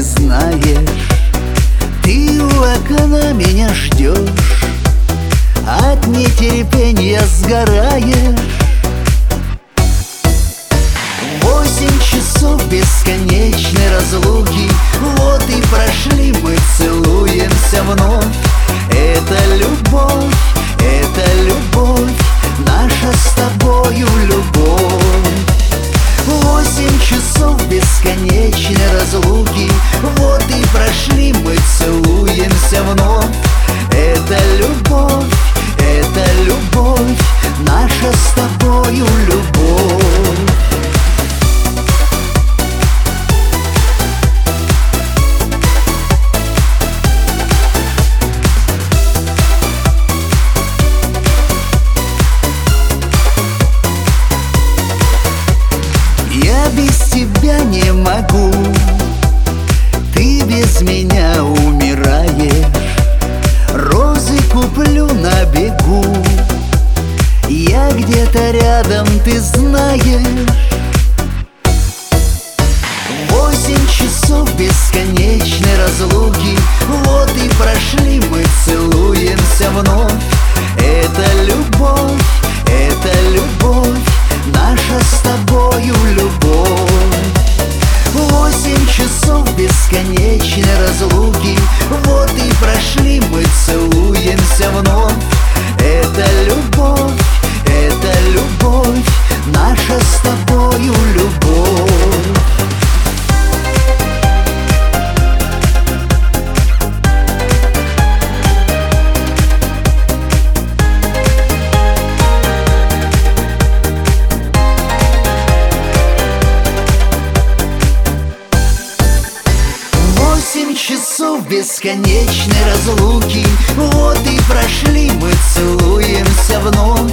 ты знаешь. Ты у окна меня ждешь, от нетерпения сгораешь. 8 часов бесконечной разлуки, вот и прошли, мы целуемся вновь. Это любовь, наша с тобою любовь. 8 часов бесконечной разлуки, вот и прошли, мы целуемся вновь. Это любовь, наша с тобою любовь. Я без тебя не могу, ты без меня умираешь. Розы куплю на бегу, я где-то рядом, ты знаешь. 8 часов бесконечной разлуки, вот и прошли, мы целуемся вновь. Это любовь, наша с тобою любовь. 8 часов бесконечной разлуки, вот и прошли, мы целуемся вновь. Это любовь, наша с тобою любовь. Часов бесконечной разлуки, вот и прошли, мы целуемся вновь.